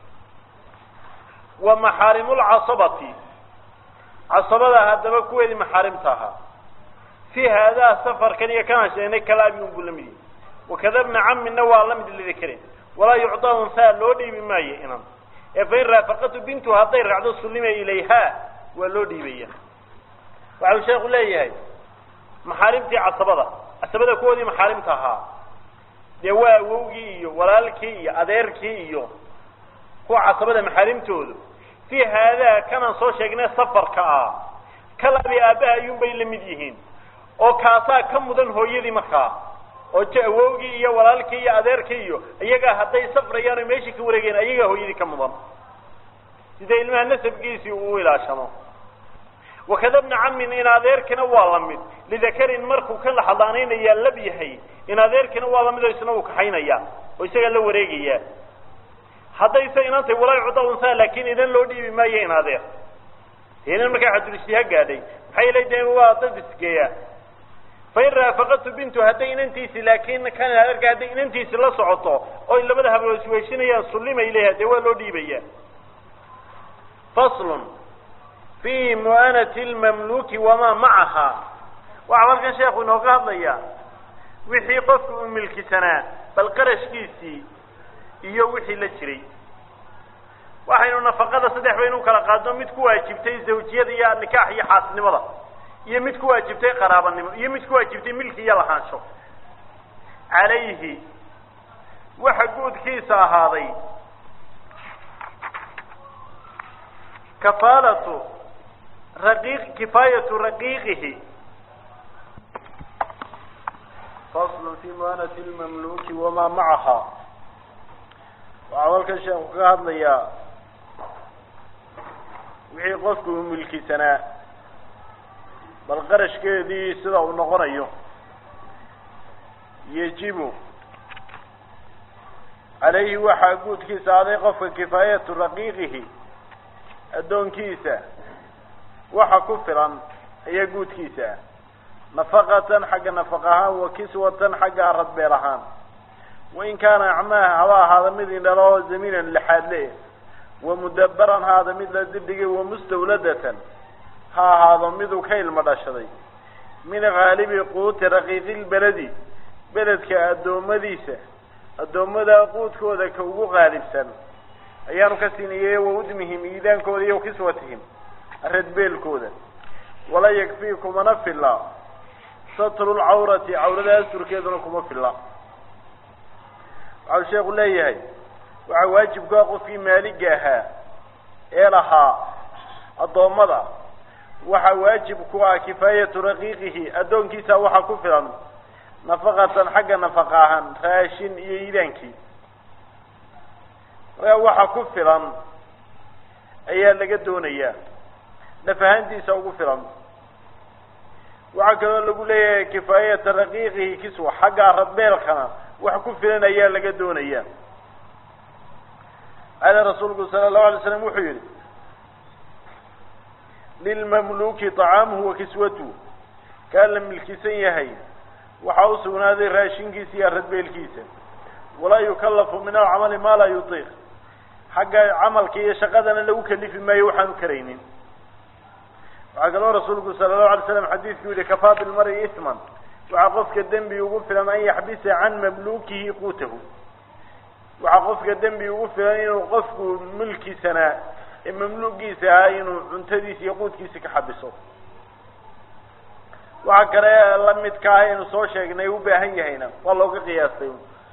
wa maxaarimu lcasabati casabada haddaba kuweedii maxaarimta ahaa fi haadaa safarkan iyo kana sheegnay kala abi unbuu la mid yahay wakada bna camina waa la mid lidakarin walaa yucdaa unsaa loo dhiibi maayo inan ee fain raafaqatu bintu hadday raacdo sullima ilayha waa loo dhiibaya waxa uu sheekhu leeyahay maxaarimtii casabada kuwoodii maxaarimta ahaa dee waa awowgii iyo walaalkii iyo adeerkii iyo kuwa casabada maxaarimtoodu fi haadaa kanaan soo sheegnay safarka ah kalabi aabaha ayuunbay la mid yihiin oo kaasaa ka mudan hooyadii markaa oo awowgii iyo walaalkii iyo adeerkii iyo iyagaa hadday safrayaan oo meeshii ka wareegeen ayagaa hooyadii ka mudan sida ilmaha nasabkiisii uu ilaashamo wakada bna camin in adeerkina waa la mid lidakarin markuu ka laxadaanaynayaa lab yahay in adeerkina waa lamid oo isna uu kaxaynaya oo isagaa la wareegaya haddayse inantay walaa yucda unsaa laakin idan loo dhiibi maayo in adeer inan markaa xadulishtiha gaadhay maxay leedahay waa dad isgeeya fain raafaqatu bintu hadday inantiisi laakin kan adeerka hadday inantiisi la socoto oy labada hablood isweysinayaan sullima ilayha dee waa loo dhiibaya faslun fi mu'anati lmamluki wamaa macaha waxaa halkan sheekhu inooga hadlaya wixii qofku u milkisanaa bal qarashkiisii iyo wixii la jiray waxaynu nafaqada saddex baynu kala qaadno mid ku waajibtay zawjiyada iyo nikaax iyo xaasnimada iyo mid ku waajibtay qaraabanimo iyo mid ku waajibtay milki iyo lahaansho calayhi waxa guudkiisa ahaaday kafaalatu raqiiq kifaayatu raqiiqihi faslu fi mu'anati lmamluki wamaa macaha waxaa halkan sheekhu kaga hadlayaa wixii qofku u milkisanaa bal qarashkeedii sida uu noqonayo yajibu calayhi waxaa guudkiisa aday qofka kifaayatu raqiiqihi addoonkiisa waxa ku filan ayaa guudkiisa nafaqatan xagga nafaq ahaan wa kiswatan xagga aradbeel ahaan wain kaana acmaaha haba ahaada mid indhalo oo zamiinan lixaadle wa mudabbaran haada mid la dibdhigay wamustawladatan ha ahaado miduu ka ilmo dhashaday min haalibi quuti raqiiqilbeledi beledka addoommadiisa addoommada quudkooda ka ugu qaalibsan ayaanu ka siinayey wa udmihim iidaankooda iyo kiswatihim radbeelkooda wala yakfii kumana filla satru lcawrati cawrada asturkeeduna kuma filla waxau sheekhu leeyahay waxaa waajibkaa qofkii maaliga ahaa ee lahaa الضومضة وحا واجب كوا كفاية رقيقه أدون كيسا وحا كفرا نفقة حق نفقاها راشن إيدانكي وحا كفرا أيها لقدون إياه نفهانتي سوق كفرا وعكذا نقول لي كفاية رقيقه كسوة حق ربيل خنا وحا كفرا أيها لقدون إياه على رسول صلى الله عليه وسلم وحيري للمملوك طعامه وكسوته كان لم الكيسين يهي وحاوسون هذه الراشين كيسي الردبي الكيسة ولا يكلف من العمل ما لا يطيق حق عمل كي يشغدنا لو كلف ما يوحى كرينين وعقلوا رسولك صلى الله عليه وسلم حديث يقول كفى بالمرء إثما وعقفك الدنب يوقف لما أن يحبس عن مملوكه قوته وعقفك الدنب يوقف لأن يوقفك ملك سنة مملوكيسا inuu cuntadiisa iyo quudkiisa ka xabiso waxa kale la midka ah inuu soo sheegnay u baahan yahayna waa looga qiyaastay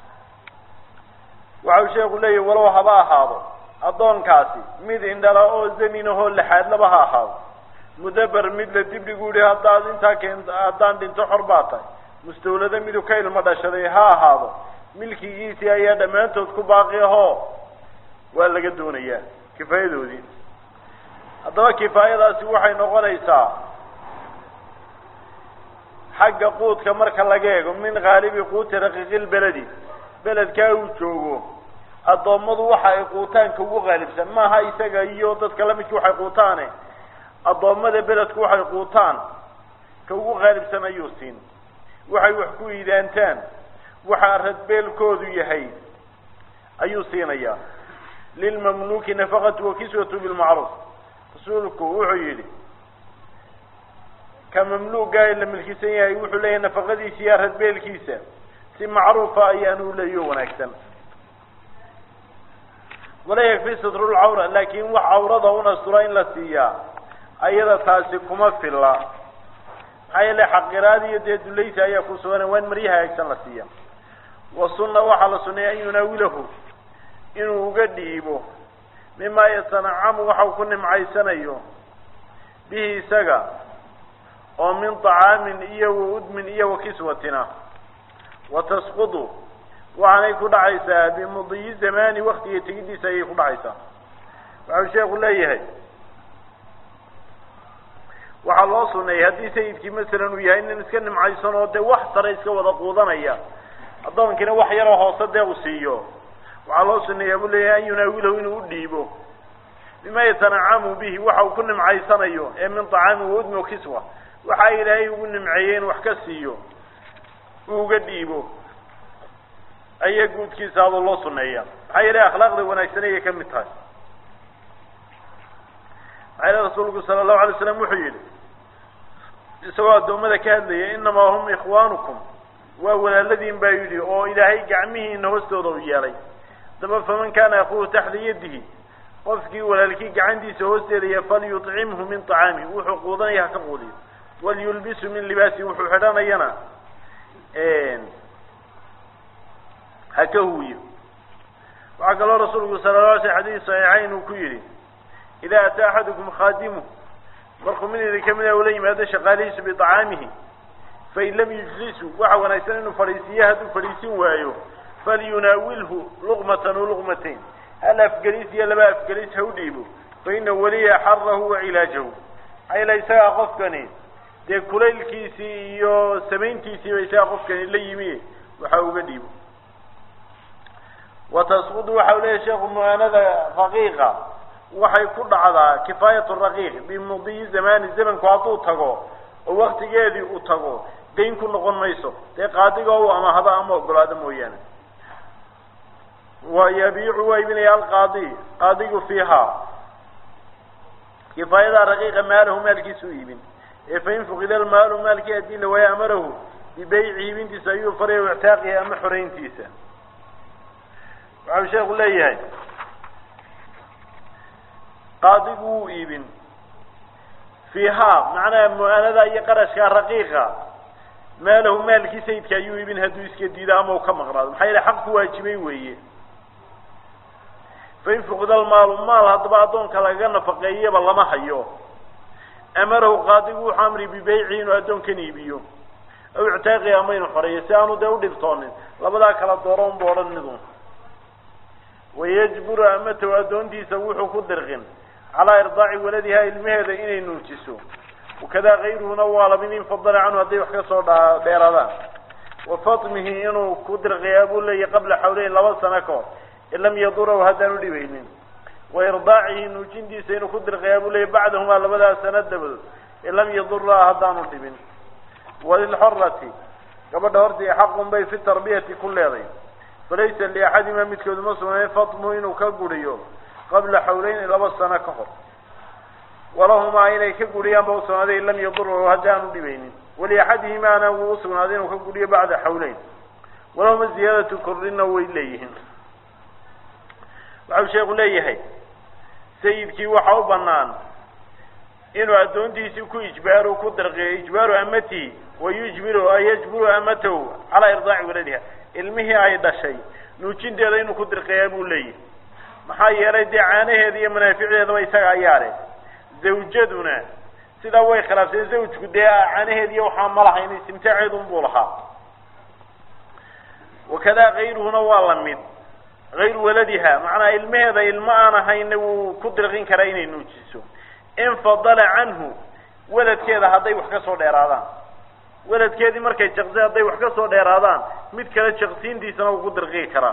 waxa sheegu leeyahay walow haba ahaado adoonkaasi mid indhala oo zaminaho laxaad laba ha ahaado mudabar mid la dib dhiguuri hadaad inta haddaan dhinto xorbaatay mustawlada mid ka ilma dhashaday ha ahaado milkigiisa ayaa dhamaantood ku baaqi ahoo waa laga doonayaa كفاية هذا كفاية ذا سوحي نقوليسا حق قوت كمرك لقيه من غالب قوت رقيق البلدي بلد كاو جوجو الضمض وحي قوتان كو غالب سما هاي سجا يوتد كلامك وحي قوتانه الضمض بلد كو وحي قوتان كو غالب سما يوسين وحي وحكو إذا انتان وحي رد بالكود يهي أيوسين اياه للمملوك نفقة وكسوة بالمعروف رسولك وحيدي كمملوك قايل لما الكيسية يوحوا لي نفقة دي سيارة بيه الكيسة سي معروفة أي أنه لا يوان أكثر ولا يكفي ستر العورة لكن وعورضه ونسترين لسيا أيضا تاسكما في الله هاي اللي حقرادي يدد ليس أي كسوانا وين مريها أكثر لسيا والسنة وحل سنة أن يناوله inuu uga dhiibo mima yasanacamu waxa uu ku nimcaysanayo bihi isaga oo min طacaamin iyo udmin iyo kiswatina watasqudu waxaanay ku dhacaysaa bimudyi zamani waqtiga tegidiisa ayay ku dhacaysaa waxau sheekhu leeyahay waxaa loo suneeyay haddii sayidkii masalan uu yahay nin iska nimcaysan oo dee wax sare iska wada quudanaya addoonkina wax yaroo hoose dee uu siiyo وعلى سنة يقول لي أن يناوله إنه أديبه بما يتنعم به وحاو كل معيسان أيوه من طعام وودم وكسوة وحاي إلهي يقول معيين وحكسيه وقديبه أي يقول كيس هذا الله سنة حاي إلهي أخلاق ذي ونكسنية كمتها على رسولك صلى الله عليه وسلم وحيد سواء دوم ذا كان لي إنما هم إخوانكم وأولا الذين بايدي أو إلهي قعمه إنه استوضوا إيالي فمن كان أخوه تحت يده قفكي ولكي عندي سوستي فليطعمه من طعامه وحقوضا يحكمه وليلبس من لباسه وحدانا ينا هكوي وعقل رسوله صلى الله عليه وسلم حديث صحيحين وكيري إذا أتى أحدكم خادمه مرخ من إذا كمل أوليم هذا شغاليس بطعامه فإن لم يجلسوا وعوانا يسنن فريسيه هدو فريسين وايو فليناوله لغمة ولغمتين هل أفقليس يلبا أفقليس هوديبه فإن ولي حره وعلاجه أي ليس أغفقني دي كليل كيسي يو سمين كيسي ويسا أغفقني اللي يميه وحاو قديبه وتسقط حوله شيخ مؤانذة رقيقة وحي كل عضا كفاية الرقيق بمضي زمان الزمن كعطو تغو ووقت جادي أتغو دين كل نقون ميسو دي قادقه أما هذا أما أقلاد مويانا ويبيع ويبني القاضي قاضي فيها كفاية رقيق ماله مالك سويبين فإن فقد المال مالك يدين ويأمره ببيعه بنت سيو فري واعتاقه أم حرين تيسا وعلى شيخ الله يهي قاضي إبن فيها معنى مؤانذة يقرش رقيقة ماله مالك سيد كيو ابن هدو اسكديد أما وكم أغراض محايلة حق واجبي ويه fain fuqida almaalu maal haddaba addoonka lagaga nafaqeeyaba lama hayo amarahu qaadigu wuxuu amri bibeyci inuu addoonkan iibiyo aw ictaaqi ama inuu xoreeyo si aanu dee udhibtoonin labadaa kala dooro unba odhan midun wayajburu amatahu addoontiisa wuxuu ku dirqin calaa irdaaci waladihaa ilmaheeda inay nuujiso wakadaa kayruhuna waa lamid in fadala canhu hadday wax ka soo dheeraadaan wafatmihi inuu ku dirqiyaa buu leeyahy qabla xawleyn 2 sano ka hor in lam yadurahu haddaan udhibaynin wairضaacihi nuujintiisa inuu ku dirqiyaa buu leeyahy bacdahumaa 2 sano dabadood in lam yaduraha haddaanu dhibin walilxorati gabadha hortii xaqun bay fi tarbiyati ku leeday falaysa liaxadima midkoodu ma sugnayn fatmu inuu ka guriyo qabla xawleyn 2 sano ka hor walahumaa inay ka guriyaan ba usugnaaday in lam yadurahu haddaanu dhibaynin waliaxadihimaana wuu usugnaaday inuu ka guriyo bacda xawleyn walahuma ziyaadatu kordhina way leeyihiin waxau sheeku leeyahay sayidkii waxa u banaan inuu addoontiisii ku ijbaaru ku dirqiyo ijbaaru amatihi wayujbiru ay yajburu amatahu calaa irdaaci waladiha ilmihii ay dhashay nuujinteeda inuu ku dirqiyaa buu leeyahay maxaa yeelay dee caanaheeda iyo manaaficdeedaba isaga ayaa leh zawjaduna sidaa way khilaafseen zawjku dee caanaheed iyo waxaa ma lahayn istimtaaceedun buu lahaa wakadaa kayruhuna waa lamid hayru waladiha macnaa ilmaheeda ilma aan ahayna wuu ku dirqin karaa inay nuujiso in fadala canhu waladkeeda hadday wax ka soo dheeraadaan waladkeedii markay jaqsay hadday wax ka soo dheeraadaan mid kale jaqsiintiisana wuu ku dirqii karaa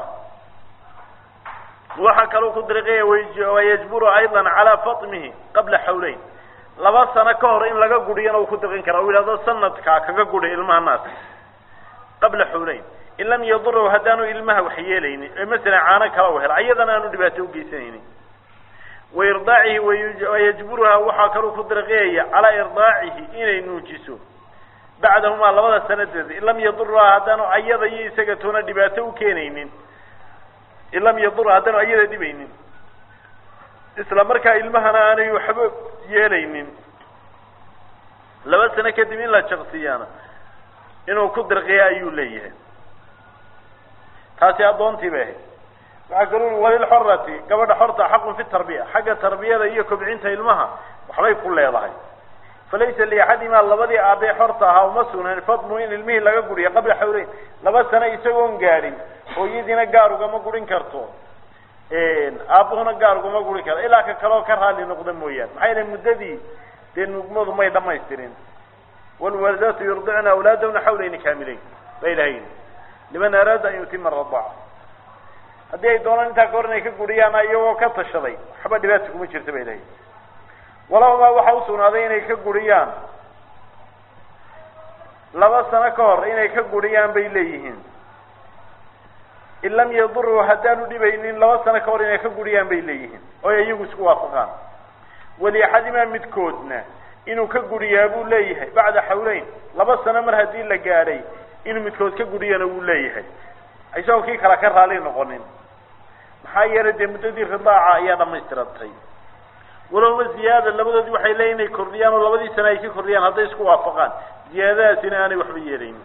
waxa kaloo ku dirqiya wayajburu aydan calaa fatmihi qabla xawleyn 2 sano ka hor in laga guriyana uu ku dirqin karaa uu yidhahdo sanadkaa kaga guri ilmaha naas qabla xawleyn in lam yadurahu haddaanu ilmaha wax yeelaynin ee masalan caano kala u helo ayadana aanu dhibaato u geysanaynin wairضaacihi wayajburuha waxaa kaloo ku dirqiyaya calaa irdaacihi inay nuujiso bacdahumaa 2 sanadeed in lam yaduraha haddaanu ayada iyo isaga toona dhibaato u keenaynin in lam yadura haddaanu ayada dhibaynin isla markaa ilmahana aanay waxba yeelaynin 2 sano kadib in la jaqsiyaana inuu ku dirqiya ayuu leeyahay taasi addoontii bay ahayd waxaa kaloo walilxorati gabadha xorta xaqun fi tarbiya xagga tarbiyada iyo kobcinta ilmaha waxbay ku leedahay falaysa liaxadimaa 2dii aabee xorta ahaa uma sugnayn fatmu in ilmihii laga guriyo qabla xawleyn 2 sano isagoon gaadhin hooyadiina gaar ugama gurin karto aabuhuna gaar ugama gurin karo ilaa ka kaloo ka raali noqda mooyaane maxaa yeelay muddadii dee nuugmadu may dhamaystirin walwalidatu yurdicna awlaadahuna xawleyn kaamileyn bay lahayn liman araada an yutima aradaaca haddii ay doonaan intaa ka hor inay ka guriyaan iyagoo ka tashaday waxba dhibaata kuma jirta bay lahayn walahumaa waxaa usugnaaday inay ka guriyaan 2 sano ka hor inay ka guriyaan bay leeyihiin in lam yadurhu haddaanu dhibaynin 2 sano ka hor inay ka guriyaan bay leeyihiin oo iyagu isku waafaqaan waliaxadimaa midkoodna inuu ka guriyaa buu leeyahay bacda xawleyn 2 sano mar haddii la gaadhay inuu midkood ka guriyana wuu leeyahay isagoo kii kale ka raali noqonin maxaa yeelay dee muddadii ridaaca ayaa dhamaystirantay walowma ziyaada labadoodii waxay leeyihin inay kordhiyaan oo 2 sano ay ka kordhiyaan hadday isku waafaqaan ziyaadadaasina aanay waxba yeelaynin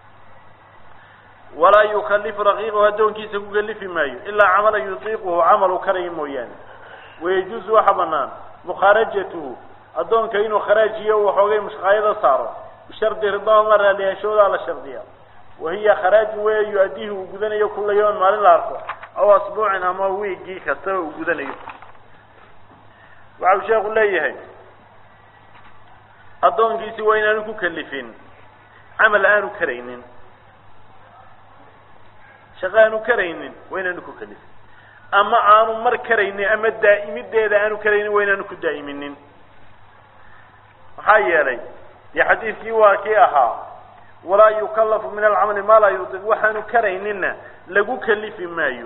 walaa yukalifu raqiiqahu addoonkiisa ku kalifi maayo ilaa camala yutiiquhu camalu karaya mooyaane wayajuuzu waxa banaan mukhaarajatuhu addoonka inuu kharaajiyo waxoogay mushqaayada saaro bishardi ridaahuma raaliyaashoodaa la shardiya wahiya kharaaju weya yu-adiihi uu gudanayo kula yawman maalin la arko aw asbuucin ama wiigii kastaba uu gudanayo waxau sheeku leeyahay addoonkiisi waa inaanu ku kalifin camal aanu karaynin shaqo aanu karaynin waa inaanu ku kalifin ama aanu mar karaynin ama daa'imideeda aanu karaynin waa inaanu ku daa'iminin maxaa yeelay dee xadiidkii waa kii ahaa walaa yukallafu min alcamali maa laa yutiq waxaanu karayninna lagu kalifi maayo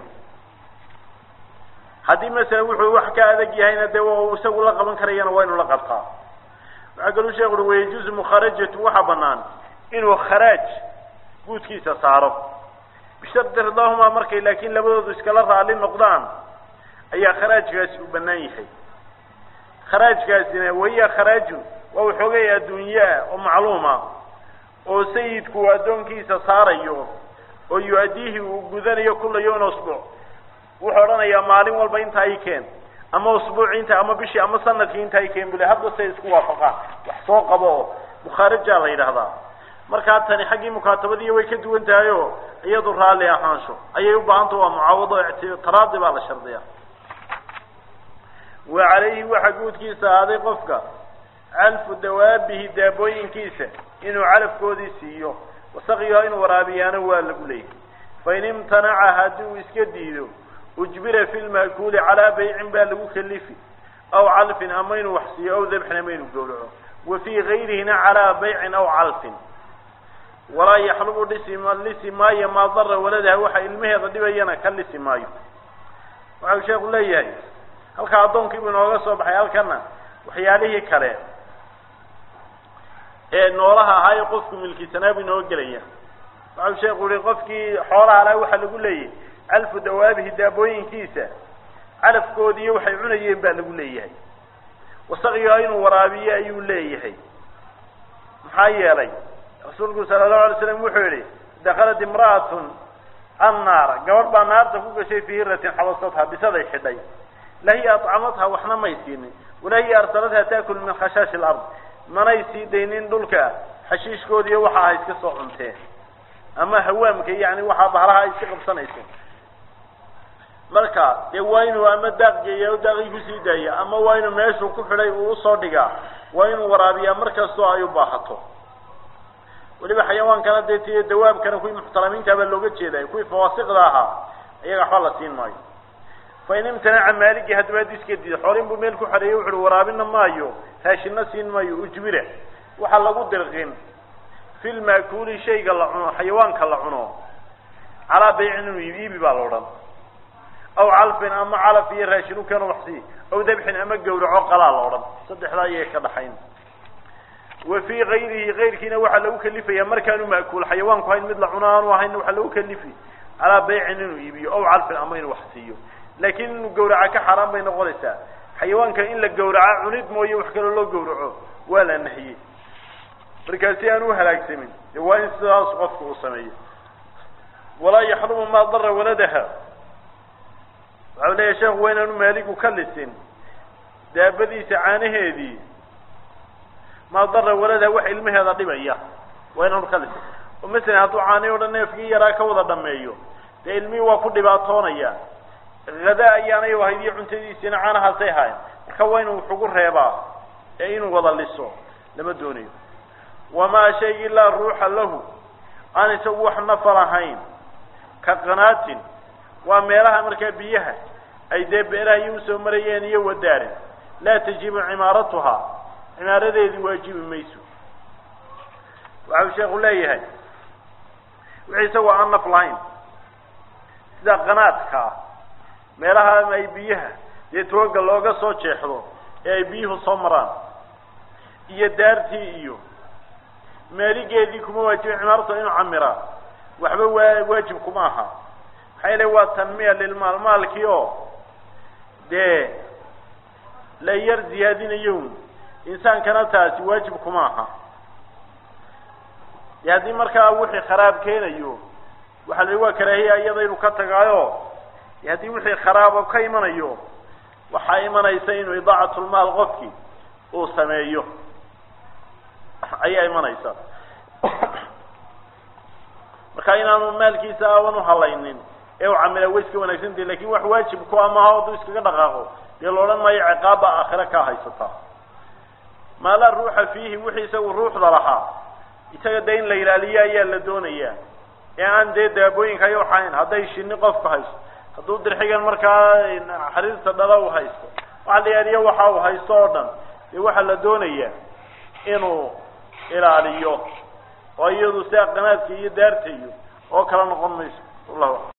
haddii masalan wuxuu wax ka adag yahayna dee isagu la qaban karayana waa inu la qabtaa waxaa kaluu sheekhu ui wayajuuzu mukhaarajatu waxaa banaan inuu kharaaj guudkiisa saaro bishardi ridaahumaa markay laakiin labadoodu iskala raali noqdaan ayaa kharaajkaasi u banaan yahay kharaajkaasina wahiya kharaajun waa waxoogay adduunyaa oo macluuma oo sayidku uu addoonkiisa saarayo oo yu-adiihi uu gudanayo kula yawmin asbuuc وحرنا يا مالين والبين تايكين أما أسبوع أنت أما بشي أما سنة أنت تايكين بله هذا سيسكوا وافقان وحصوق أبوه مخارج على هذا marka tani xaqii mukatabadii way ka duwan tahay oo iyadu raali ahaansho ayay u baahanto waa mucaawado i'tiraad baa la shardiyaa wa alayhi wa xaquudkiisa aaday qofka alfu dawaabihi daabooyinkiisa inuu calafkoodii siiyo wasaqiyo inuu waraabiyana waa lagu leeyahay fa in imtana'a haduu iska diido ujbira fil maakuli ala bay'in baa lagu kalifi aw alfin ama inuu wax siiyo aw dabxna ma inuu gowraco wa fi ghayrihina ala bay'in aw alfin ولا يحلب لسماية ما ضر ولدها وحا علمها ضدبينا كالسماية وعلى شيخ الله يهي هل كعضون كيبن وغصوا بحيال كنا وحياله كريم نورها هاي قفكم الكتناب نوقلية وعلى شيخ الله قفكي حولها على وحا لقول لي ألف دوابه دابوين كيسة ألف كودية وحيعون ينبع لقول لي وصغيرين ورابية يقول لي محايا لي رسولك صلى الله عليه وسلم وحوري دخلت امرأة النار قرب النار تفوق شيء في هرة حوصتها بسبع حدي لا هي أطعمتها وإحنا ما يسيني ولا هي أرسلتها تأكل من خشاش الأرض ما يسي دينين دولك حشيش كودي وحا يسكسو عنته أما هوامك يعني وحا ظهرها يسكب صنيسين مركا يوين وأما داق يوداق يسيدايا أما وين ماشو كفري وصادقا وين ورابيا مركا سوء يباحته ولبا حيوان كانت ديتي الدواب كانوا كوي محترمين تابا لوجه جيدا كوي فواسق لها ايغا خلا سين ماي فإن امتنع مالك هدواديس كدي خورين بو ميل كو خريو وخر ورابنا مايو هاشنا سين مايو اجبره waxa lagu dirqin fil maakuli shayga la cuno xayawaanka la cuno ala bay'in yibi baa loodan aw alfin ama alaf iyo raashinu kanu waxsi aw dabxin ama gowraco qalaal loodan saddexda ayay ka dhaxayn وفي غير كنا وحلو كلفه مركانو ماكول حيوان كاين مثل عنان وهين وحلو كلفي على بيع انه يبي او عرف الامين وحسيو لكن جورعه كحرام بين قولته حيوان كان ان لا جورعه عنيد مويه وخ كله لو جورعه ولا نحيي مركاسي انو هلاكسمين وين ساس قفكو سميه ولا يحرم ما ضر ولدها عليه شيخ وين انه مالك وكلسين دابدي سعانهدي ما ضر ولده وح علمه هذا ضبيا وين نخلص ومثلا هذو عاني ولا نفقي يراك وضا دميو علمي وكو دباتونيا غدا اياني وهيدي cuntidiisina caanaha say hayn marka waynu wuxuu reebaa inuu wada liso lama doonayo wama shay illa ruuha lahu aan isagu wax nafar ahayn ka qanaatin waa meelaha marka biyaha ay deebeerahay u soo marayeen iyo wadaarin la tajibu imaratuha imaaradeedii waajibi mayso waxa sheekhu leeyahay wixii waa aan naflayn sida qanaadka meelaha ay biyaha ee tooga looga soo jeexdo ee ay biyuhu soo maraan iyo daartii iyo meeligeedii kuma waajibi imaarto inuu camira waxba waajib kuma aha xayle waa tanmiya lil maalkiyo de la yar ziyadinayo إنسان كان تاسي واجب كماها يعني مركا وحي خراب كينا يو وحل هو كراهية أيضا يكتغايو يعني وحي خراب وكيمنا يو وحايمنا يسين إضاعة المال غفكي أو سمايو أي أيمنا يسار مركاينا المال كيسا ونحلينين إيو عمل ويسكي ونكسين دي لكن وح واجب كوامها ودوسكي قدغاغو دي لولا ما يعقاب آخرك هايستا ما لا روح فيه وحي سوى الروح ضلحا يتقدين ليلاليا يا لدونيا يعني دي دابوين كيو حين هذا يشيني قف هايس هذو درحيقا مركا حريص تدلو هايس وعلي ياليا وحاو هايس اوردن يوحا لدونيا انو الاليو ويضو ساق قناتك يدارتيو وكلا نقوم الله